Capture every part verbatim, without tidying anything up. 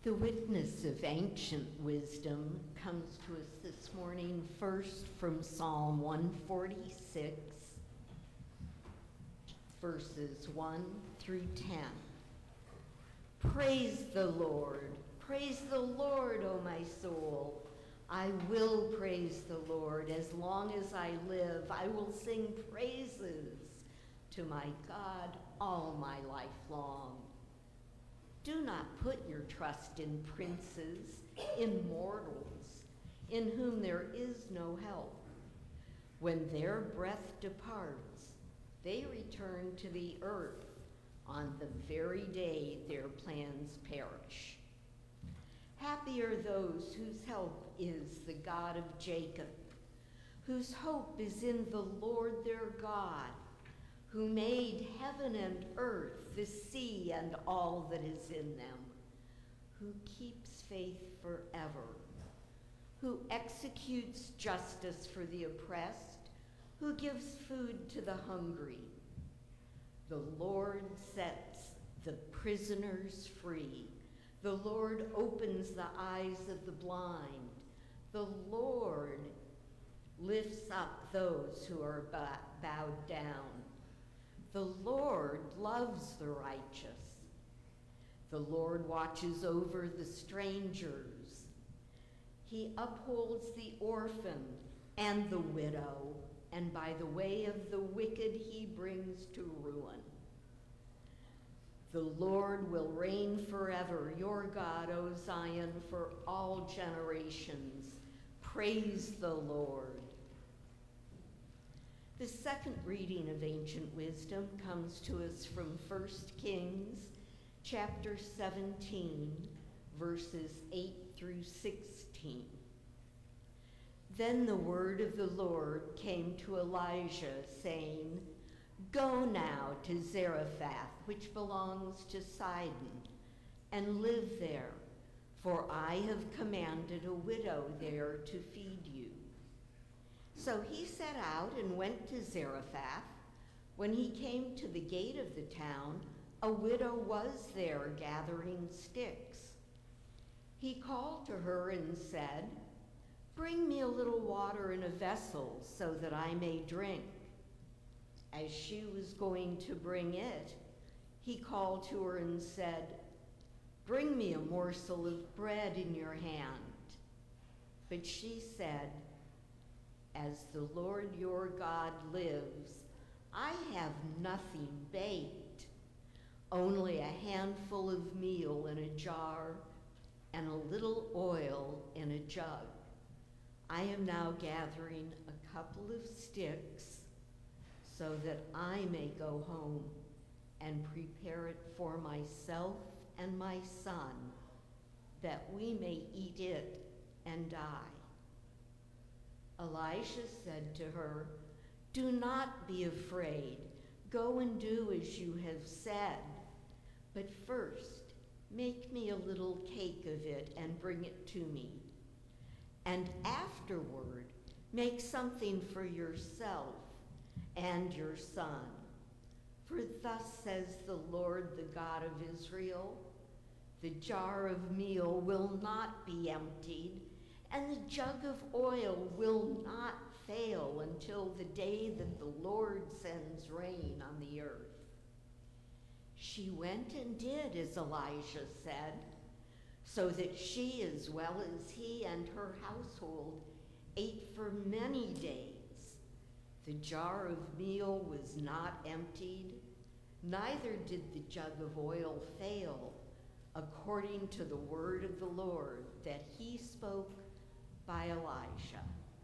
The witness of ancient wisdom comes to us this morning first from Psalm one forty-six, verses one through ten. Praise the Lord, praise the Lord, O my soul. I will praise the Lord as long as I live. I will sing praises to my God all my life long. Do not put your trust in princes, in mortals, in whom there is no help. When their breath departs, they return to the earth on the very day their plans perish. Happy are those whose help is the God of Jacob, whose hope is in the Lord their God, who made heaven and earth, the sea and all that is in them, who keeps faith forever, who executes justice for the oppressed, who gives food to the hungry. The Lord sets the prisoners free. The Lord opens the eyes of the blind. The Lord lifts up those who are bowed down. The Lord loves the righteous. The Lord watches over the strangers. He upholds the orphan and the widow, and by the way of the wicked he brings to ruin. The Lord will reign forever, your God, O Zion, for all generations. Praise the Lord. The second reading of ancient wisdom comes to us from First Kings chapter seventeen, verses eight through sixteen. Then the word of the Lord came to Elijah, saying, Go now to Zarephath, which belongs to Sidon, and live there, for I have commanded a widow there to feed you. So he set out and went to Zarephath. When he came to the gate of the town, a widow was there gathering sticks. He called to her and said, Bring me a little water in a vessel so that I may drink. As she was going to bring it, he called to her and said, Bring me a morsel of bread in your hand. But she said, As the Lord your God lives, I have nothing baked, only a handful of meal in a jar and a little oil in a jug. I am now gathering a couple of sticks so that I may go home and prepare it for myself and my son, that we may eat it and die. Elisha said to her, Do not be afraid. Go and do as you have said. But first, make me a little cake of it and bring it to me. And afterward, make something for yourself and your son. For thus says the Lord, the God of Israel, the jar of meal will not be emptied, and the jug of oil will not fail until the day that the Lord sends rain on the earth. She went and did as Elijah said, so that she, as well as he and her household, ate for many days. The jar of meal was not emptied, neither did the jug of oil fail, according to the word of the Lord that he spoke by Elijah.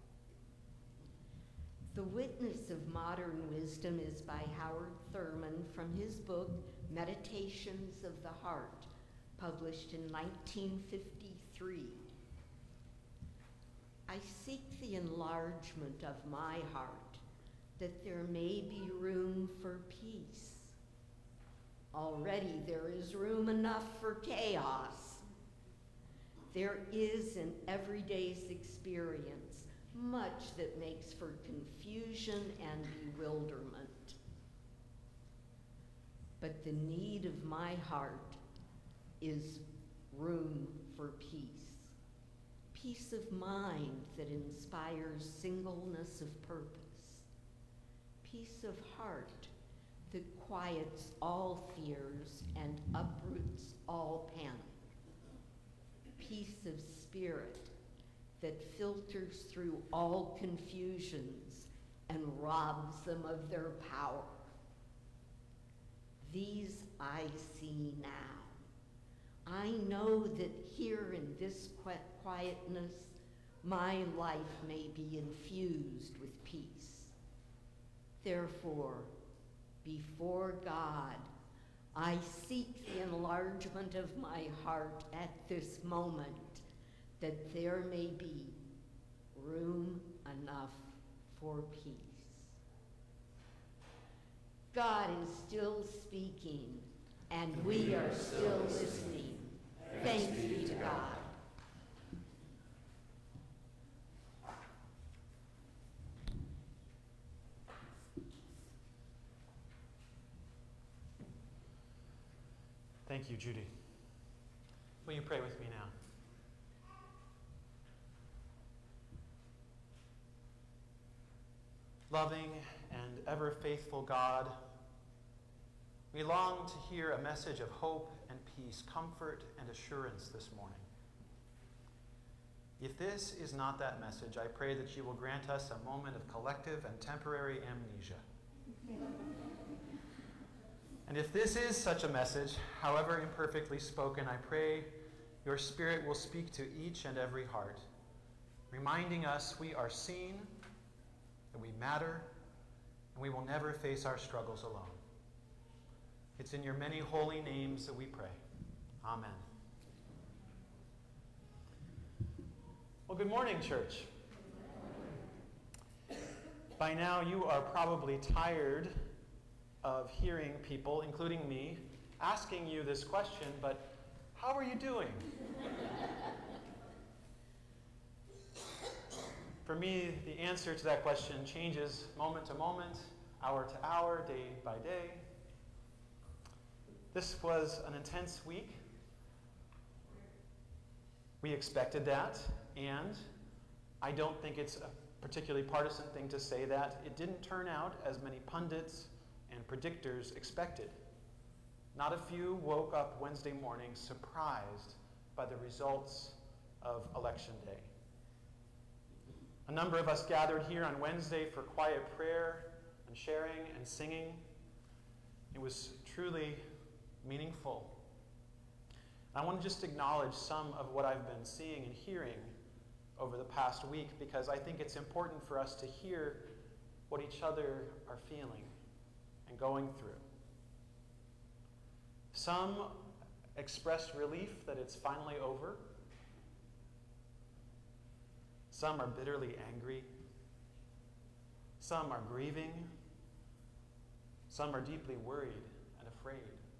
The Witness of Modern Wisdom is by Howard Thurman from his book, Meditations of the Heart, published in nineteen fifty-three. I seek the enlargement of my heart, that there may be room for peace. Already there is room enough for chaos. There is in everyday's experience much that makes for confusion and bewilderment. But the need of my heart is room for peace. Peace of mind that inspires singleness of purpose. Peace of heart that quiets all fears and uproots all panic. Peace of spirit that filters through all confusions and robs them of their power. These I see now. I know that here in this quietness, my life may be infused with peace. Therefore, before God, I seek the enlargement of my heart at this moment, that there may be room enough for peace. God is still speaking, and we are still listening. Thanks be to God. Thank you, Judy. Will you pray with me now? Loving and ever faithful God, we long to hear a message of hope and peace, comfort and assurance this morning. If this is not that message, I pray that you will grant us a moment of collective and temporary amnesia. And if this is such a message, however imperfectly spoken, I pray your Spirit will speak to each and every heart, reminding us we are seen, that we matter, and we will never face our struggles alone. It's in your many holy names that we pray. Amen. Well, good morning, church. By now, you are probably tired of hearing people, including me, asking you this question, but how are you doing? For me, the answer to that question changes moment to moment, hour to hour, day by day. This was an intense week. We expected that, and I don't think it's a particularly partisan thing to say that it didn't turn out as many pundits and predictors expected. Not a few woke up Wednesday morning surprised by the results of Election Day. A number of us gathered here on Wednesday for quiet prayer and sharing and singing. It was truly meaningful. I want to just acknowledge some of what I've been seeing and hearing over the past week, because I think it's important for us to hear what each other are feeling and going through. Some expressed relief that it's finally over. Some are bitterly angry. Some are grieving. Some are deeply worried and afraid.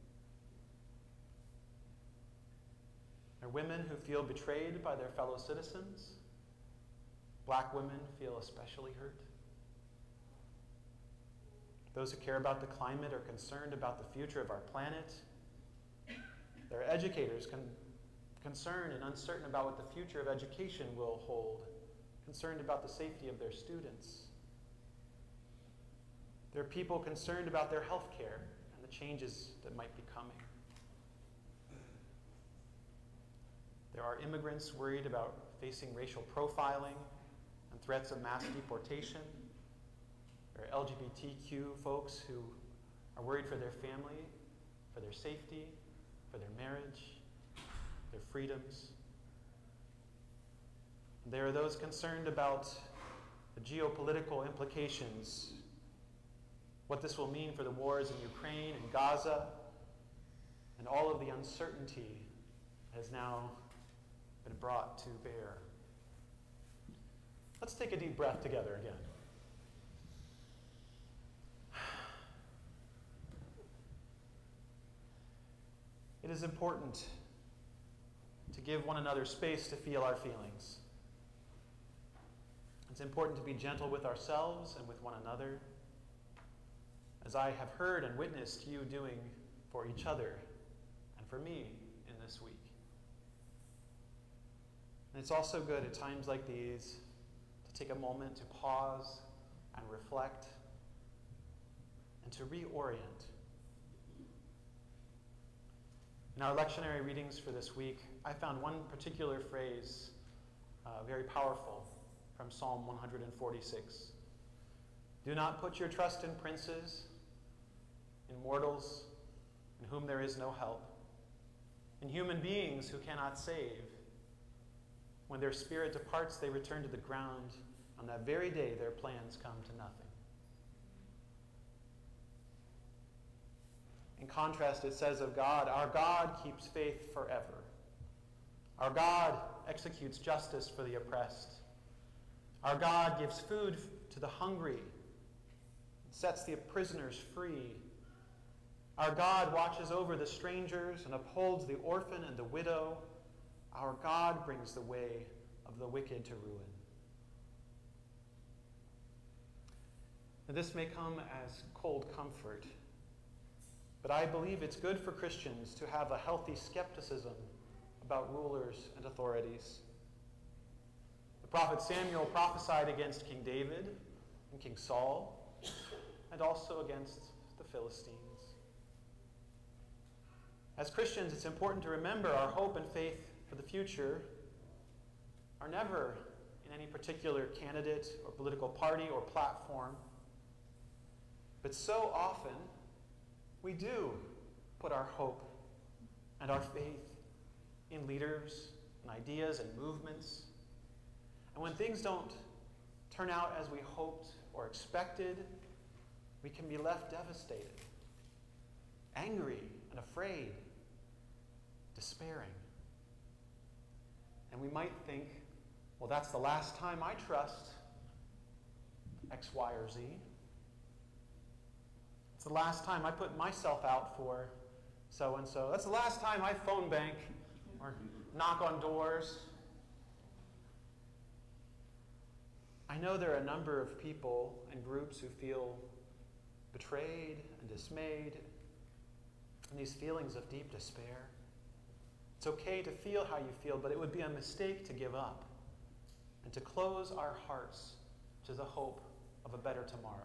There are women who feel betrayed by their fellow citizens. Black women feel especially hurt. Those who care about the climate are concerned about the future of our planet. There are educators con- concerned and uncertain about what the future of education will hold, concerned about the safety of their students. There are people concerned about their health care and the changes that might be coming. There are immigrants worried about facing racial profiling and threats of mass deportation. There are L G B T Q folks who are worried for their family, for their safety, for their marriage, their freedoms. There are those concerned about the geopolitical implications, what this will mean for the wars in Ukraine and Gaza, and all of the uncertainty has now been brought to bear. Let's take a deep breath together again. It is important to give one another space to feel our feelings. It's important to be gentle with ourselves and with one another, as I have heard and witnessed you doing for each other and for me in this week. And it's also good at times like these to take a moment to pause and reflect and to reorient. In our lectionary readings for this week, I found one particular phrase uh, very powerful from Psalm one forty-six. Do not put your trust in princes, in mortals, in whom there is no help, in human beings who cannot save. When their spirit departs, they return to the ground. On that very day, their plans come to nothing. In contrast, it says of God, our God keeps faith forever. Our God executes justice for the oppressed. Our God gives food to the hungry, sets the prisoners free. Our God watches over the strangers and upholds the orphan and the widow. Our God brings the way of the wicked to ruin. And this may come as cold comfort, but I believe it's good for Christians to have a healthy skepticism about rulers and authorities. The prophet Samuel prophesied against King David and King Saul, and also against the Philistines. As Christians, it's important to remember our hope and faith for the future are never in any particular candidate or political party or platform. But so often, we do put our hope and our faith in leaders and ideas and movements. And when things don't turn out as we hoped or expected, we can be left devastated, angry and afraid, despairing. And we might think, well, that's the last time I trust X, Y, or Z. It's the last time I put myself out for so-and-so. That's the last time I phone bank or knock on doors. I know there are a number of people and groups who feel betrayed and dismayed, and these feelings of deep despair. It's okay to feel how you feel, but it would be a mistake to give up and to close our hearts to the hope of a better tomorrow.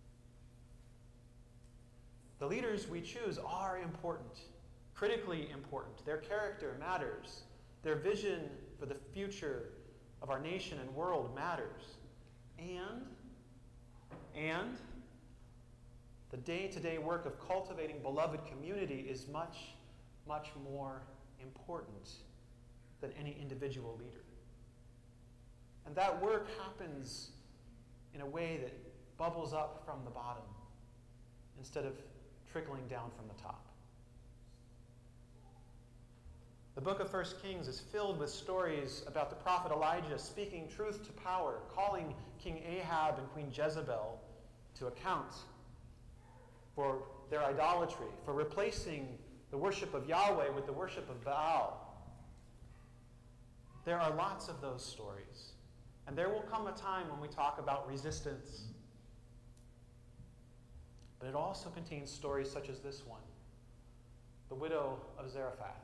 The leaders we choose are important, critically important. Their character matters. Their vision for the future of our nation and world matters. And, and the day-to-day work of cultivating beloved community is much, much more important than any individual leader. And that work happens in a way that bubbles up from the bottom instead of trickling down from the top. The book of First Kings is filled with stories about the prophet Elijah speaking truth to power, calling King Ahab and Queen Jezebel to account for their idolatry, for replacing the worship of Yahweh with the worship of Baal. There are lots of those stories. And there will come a time when we talk about resistance. But it also contains stories such as this one, the widow of Zarephath.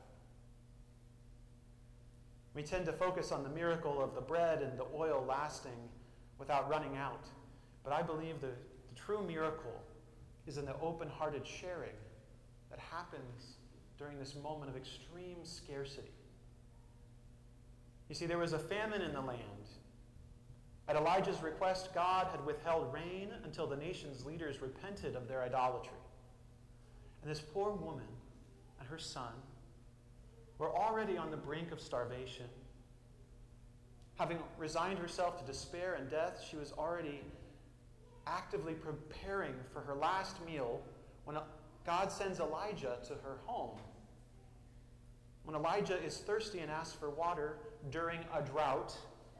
We tend to focus on the miracle of the bread and the oil lasting without running out. But I believe the, the true miracle is in the open-hearted sharing that happens during this moment of extreme scarcity. You see, there was a famine in the land. At Elijah's request, God had withheld rain until the nation's leaders repented of their idolatry. And this poor woman and her son were already on the brink of starvation. Having resigned herself to despair and death, she was already actively preparing for her last meal when God sends Elijah to her home. When Elijah is thirsty and asks for water during a drought,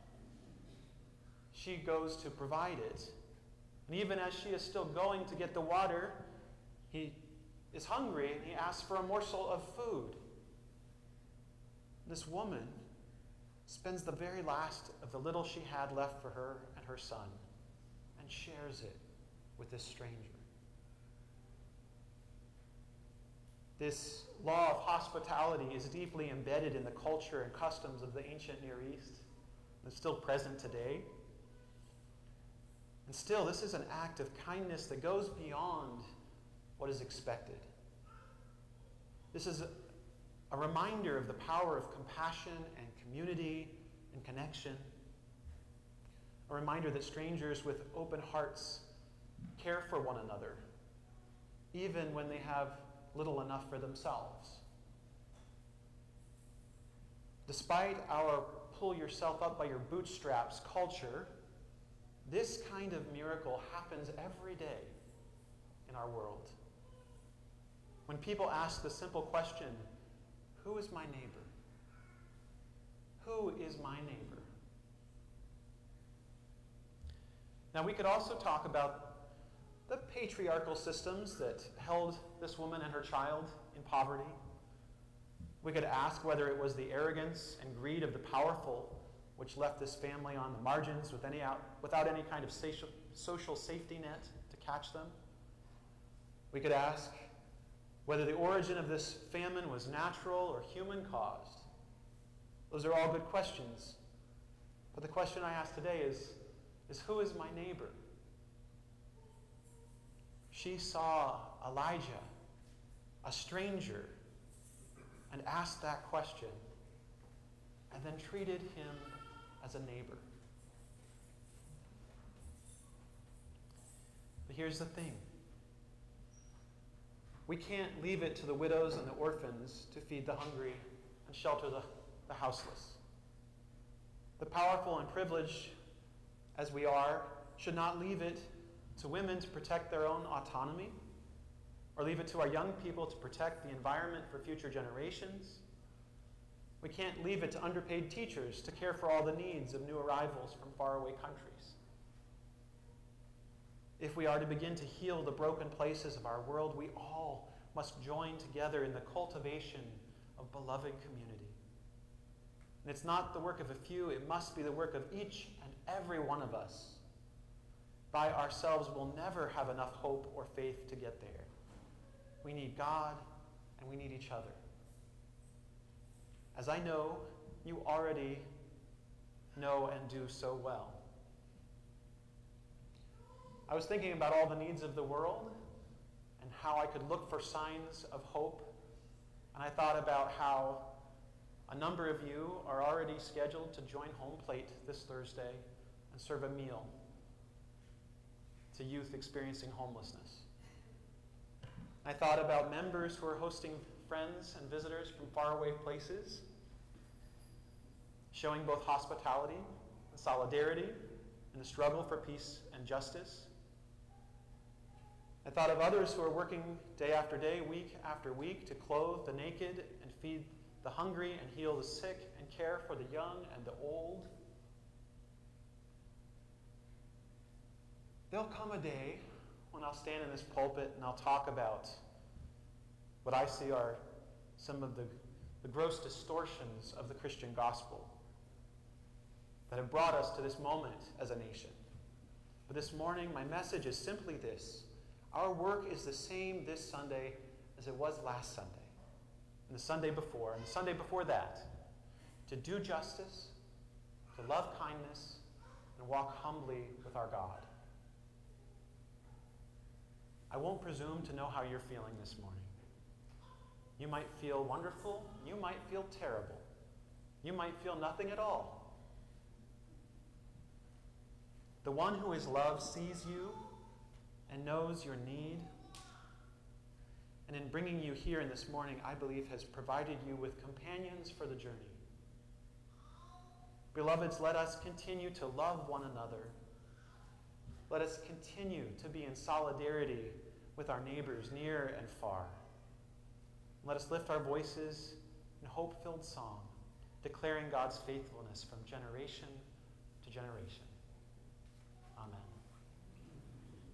she goes to provide it. And even as she is still going to get the water, he is hungry and he asks for a morsel of food. This woman spends the very last of the little she had left for her and her son and shares it with this stranger. This law of hospitality is deeply embedded in the culture and customs of the ancient Near East. It's still present today. And still, this is an act of kindness that goes beyond what is expected. This is a, a reminder of the power of compassion and community and connection. A reminder that strangers with open hearts care for one another, even when they have little enough for themselves. Despite our pull yourself up by your bootstraps culture, this kind of miracle happens every day in our world. When people ask the simple question, who is my neighbor? Who is my neighbor? Now, we could also talk about the patriarchal systems that held this woman and her child in poverty. We could ask whether it was the arrogance and greed of the powerful which left this family on the margins with any out, without any kind of social, social safety net to catch them. We could ask whether the origin of this famine was natural or human-caused. Those are all good questions. But the question I ask today is, is who is my neighbor? She saw Elijah, a stranger, and asked that question, and then treated him as a neighbor. But here's the thing. We can't leave it to the widows and the orphans to feed the hungry and shelter the, the houseless. The powerful and privileged, as we are, should not leave it to women to protect their own autonomy, or leave it to our young people to protect the environment for future generations. We can't leave it to underpaid teachers to care for all the needs of new arrivals from faraway countries. If we are to begin to heal the broken places of our world, we all must join together in the cultivation of beloved community. And it's not the work of a few, it must be the work of each and every one of us. By ourselves, we'll never have enough hope or faith to get there. We need God, and we need each other. As I know, you already know and do so well. I was thinking about all the needs of the world and how I could look for signs of hope. And I thought about how a number of you are already scheduled to join Home Plate this Thursday and serve a meal to youth experiencing homelessness. I thought about members who are hosting friends and visitors from faraway places, showing both hospitality and solidarity in the struggle for peace and justice. I thought of others who are working day after day, week after week, to clothe the naked and feed the hungry and heal the sick and care for the young and the old. There'll come a day when I'll stand in this pulpit and I'll talk about what I see are some of the, the gross distortions of the Christian gospel that have brought us to this moment as a nation. But this morning, my message is simply this. Our work is the same this Sunday as it was last Sunday, and the Sunday before, and the Sunday before that, to do justice, to love kindness, and walk humbly with our God. I won't presume to know how you're feeling this morning. You might feel wonderful. You might feel terrible. You might feel nothing at all. The one who is love sees you and knows your need. And in bringing you here in this morning, I believe has provided you with companions for the journey. Beloveds, let us continue to love one another. Let us continue to be in solidarity with our neighbors near and far. Let us lift our voices in hope-filled song, declaring God's faithfulness from generation to generation.